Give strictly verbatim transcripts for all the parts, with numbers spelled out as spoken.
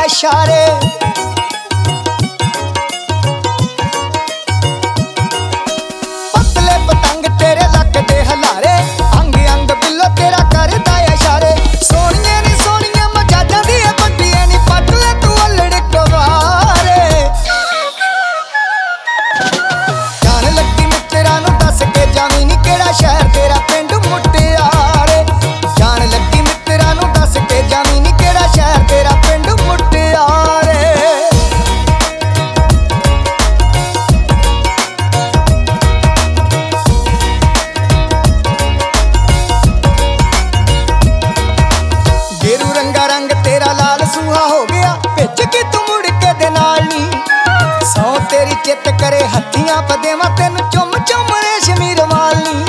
इशारे। पतले पतंग तेरे लगदे हलारे, अंग अंग बिल्लो तेरा करदा इशारे। सोनिए नी सोनिए मजाजा दी बंदियां नी पट ले तू अल्लड़ कवारे। जान लगी मित्तरां नूं दस के जावी नी केड़ा शहर तेरा पिंड मुटियारे। जान लगी मित्तरां नूं दस के जावी नी केड़ा शहर तेरा पिंड मुटियारे। गेरू रंगा रंग तेरा लाल सूहा हो गया, भिज के तू मुड़ के दे नाल नी। सौ तेरी चित करे हत्थियां पदेवा तेन चुम चुम रेशमी रुमाल नी।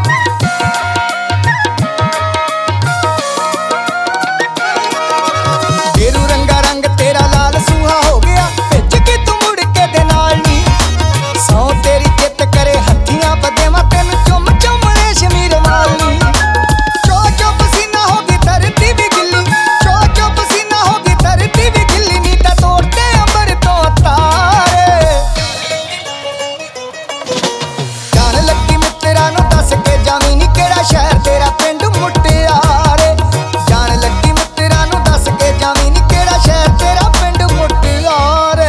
गेरू रंगा रंग तेरा लाल सूहा हो गया, भिज के तू मुड़ के दे नाल नी। सौ तेरी चित करे हत्थियां पदेवा तेन चुम चुम रेशमी रुमाल नी। चो चो पसीना होगी धरती भी गिल्ली, चो चो पसीना होगी धरती भी गिल्ली। नी ता तोड़ते अंबर तो तारे। जान लगी मित्तरां नूं दस के जावी नी केड़ा शहर तेरा पिंड मुटियारे। जान लगी मित्तरां नूं दस के जावी नी केड़ा शहर तेरा पिंड मुटियारे।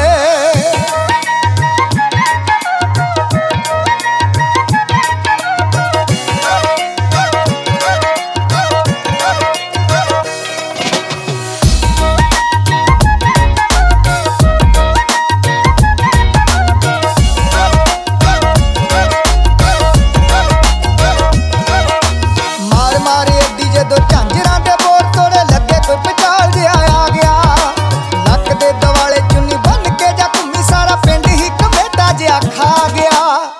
मार मारे अड्डी जदों झांजरां दे बोर तोड़े लगे कोई पचाल जिहा आ गया। नक दे दवाले चुन्नी बन के जा घुम्मी सारा पिंड ही कबेटा जिहा खा गया।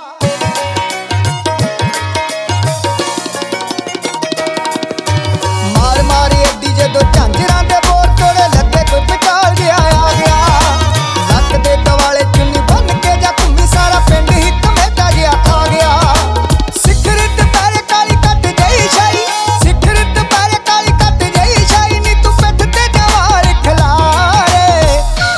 मार मारे अड्डी जदों झांजरां दे बोर तोड़े लगे कोई पचाल जिहा आ गया। नक दे दवाले चुन्नी बन के जा घुम्मी सारा पिंड ही कबेटा जिहा खा गया। सिखरत पैरे काली कट गई छाई, सिखरत पैरे काली कट गई छाई। नी तू पिठ ते जवार खिलारे।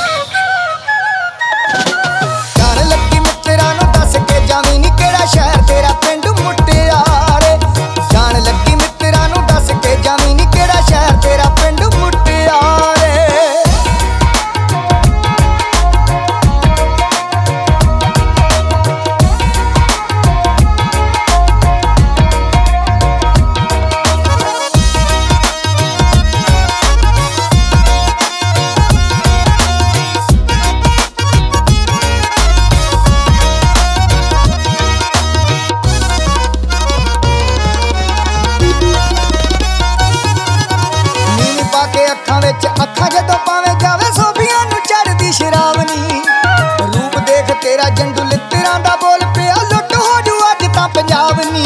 जान लगी मित्तरां नूं दस के जावी नी केड़ा शहर तेरा पिंड मुटियारे। जान लगी मित्तरां नूं दस के जावी नी केड़ा शहर तेरा पिंड मुटियारे। नीवी पा के अखां विच अखां जदों पावे जावे सोफियां नूं चढ़दी शरावनी। रूप देख तेरा जंडू लित्तरां दा बोल पिया, लुੱਟ हो जू अज तां पंजाब नी।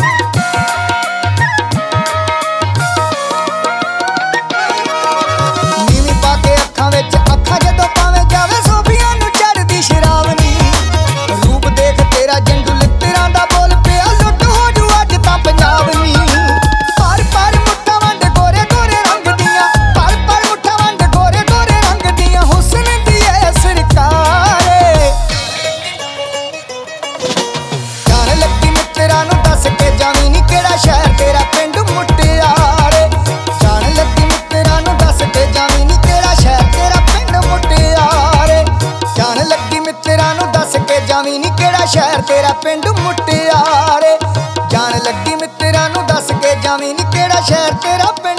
नीवी पा के अखां विच अखां जदों पावे जावे सोफियां नूं चढ़दी शरावनी। रूप देख तेरा जंडू लित्तरां दा बोल पिया, लुੱਟ हो जू अज तां पंजाब नी। पर पर मुट्ठा वंड गोरे गोरे रंग दियां, पर पर मुट्ठा वंड गोरे गोरे रंग दियां। हुस्न दी ऐ सरकारे। जान लगी मित्तरां नूं दस के जावी नी केड़ा शहर तेरा पिंड मुटियारे। जान लगी मित्तरां नूं दस के जावी नी केड़ा शहर तेरा पिंड मुटियारे। जान लगी मित्तरां नूं दस के जावी नी केड़ा शहर तेरा पिंड मुटियारे। जान लगी मित्तरां नूं दस के जावी नी केड़ा शहर तेरा पिंड